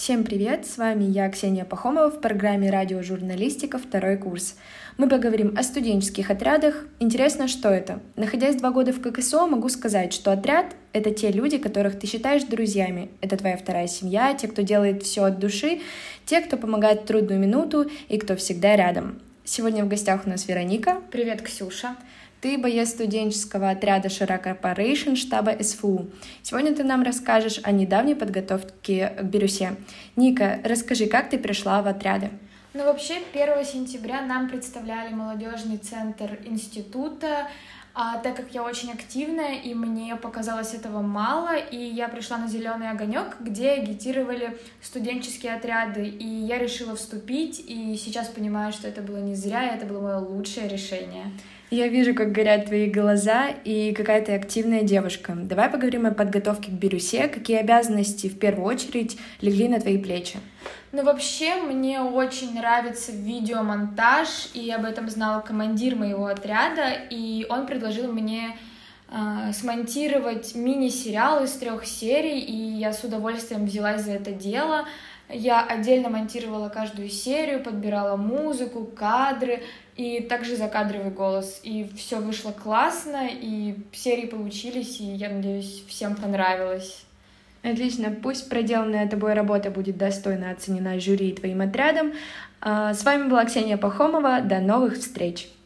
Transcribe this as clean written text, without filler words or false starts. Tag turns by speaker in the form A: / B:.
A: Всем привет, с вами я, Ксения Пахомова, в программе «Радиожурналистика. Второй курс». Мы поговорим о студенческих отрядах. Интересно, что это? Находясь 2 года в ККСО, могу сказать, что отряд — это те люди, которых ты считаешь друзьями. Это твоя вторая семья, те, кто делает все от души, те, кто помогает в трудную минуту и кто всегда рядом. Сегодня в гостях у нас Вероника.
B: Привет, Ксюша.
A: Ты боец студенческого отряда Шара Корпорейшн штаба СФУ. Сегодня ты нам расскажешь о недавней подготовке к Бирюсе. Ника, расскажи, как ты пришла в отряды?
B: Вообще, 1 сентября нам представляли молодежный центр института, так как я очень активная, и мне показалось этого мало, и я пришла на «Зеленый огонек», где агитировали студенческие отряды, и я решила вступить, и сейчас понимаю, что это было не зря, и это было мое лучшее решение.
A: Я вижу, как горят твои глаза, и какая ты активная девушка. Давай поговорим о подготовке к Бирюсе. Какие обязанности в первую очередь легли на твои плечи?
B: Вообще, мне очень нравится видеомонтаж, и об этом знал командир моего отряда, и он предложил мне смонтировать мини-сериал из 3 серий, и я с удовольствием взялась за это дело. Я отдельно монтировала каждую серию, подбирала музыку, кадры и также закадровый голос. И все вышло классно, и серии получились, и я надеюсь, всем понравилось.
A: Отлично, пусть проделанная тобой работа будет достойно оценена жюри и твоим отрядом. С вами была Ксения Пахомова, до новых встреч!